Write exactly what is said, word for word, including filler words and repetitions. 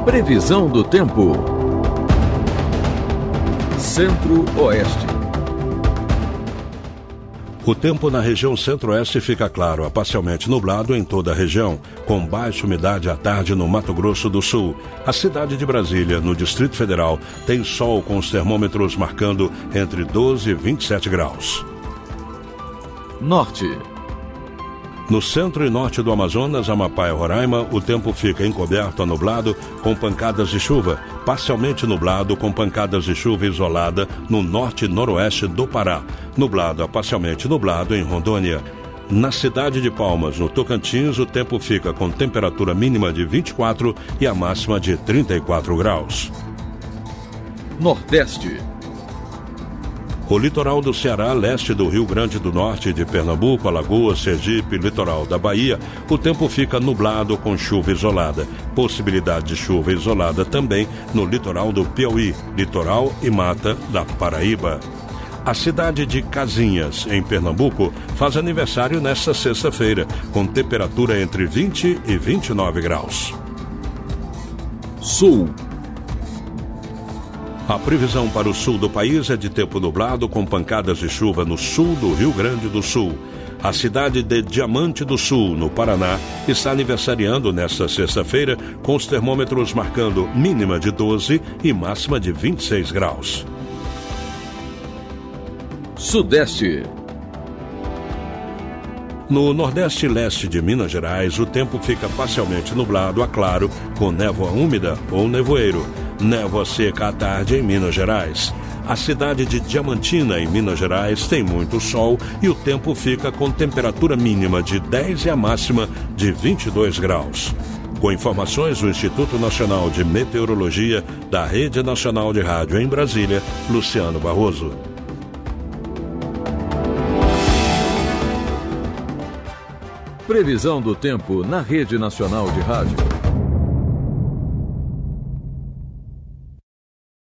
Previsão do tempo. Centro-Oeste. O tempo na região centro-oeste fica claro a parcialmente nublado em toda a região, com baixa umidade à tarde no Mato Grosso do Sul. A cidade de Brasília, no Distrito Federal, tem sol com os termômetros marcando entre doze e vinte e sete graus. Norte. No centro e norte do Amazonas, Amapá e Roraima, o tempo fica encoberto a nublado com pancadas de chuva, parcialmente nublado com pancadas de chuva isolada no norte e noroeste do Pará, nublado a parcialmente nublado em Rondônia. Na cidade de Palmas, no Tocantins, o tempo fica com temperatura mínima de vinte e quatro e a máxima de trinta e quatro graus. Nordeste. O litoral do Ceará, leste do Rio Grande do Norte, de Pernambuco, Alagoas, Sergipe, litoral da Bahia, o tempo fica nublado com chuva isolada. Possibilidade de chuva isolada também no litoral do Piauí, litoral e mata da Paraíba. A cidade de Casinhas, em Pernambuco, faz aniversário nesta sexta-feira, com temperatura entre vinte e vinte e nove graus. Sul. A previsão para o sul do país é de tempo nublado com pancadas de chuva no sul do Rio Grande do Sul. A cidade de Diamante do Sul, no Paraná, está aniversariando nesta sexta-feira com os termômetros marcando mínima de doze e máxima de vinte e seis graus. Sudeste. No nordeste e leste de Minas Gerais, o tempo fica parcialmente nublado a claro, com névoa úmida ou nevoeiro. Névoa seca à tarde em Minas Gerais. A cidade de Diamantina, em Minas Gerais, tem muito sol e o tempo fica com temperatura mínima de dez e a máxima de vinte e dois graus. Com informações do Instituto Nacional de Meteorologia da Rede Nacional de Rádio em Brasília, Luciano Barroso. Previsão do tempo na Rede Nacional de Rádio.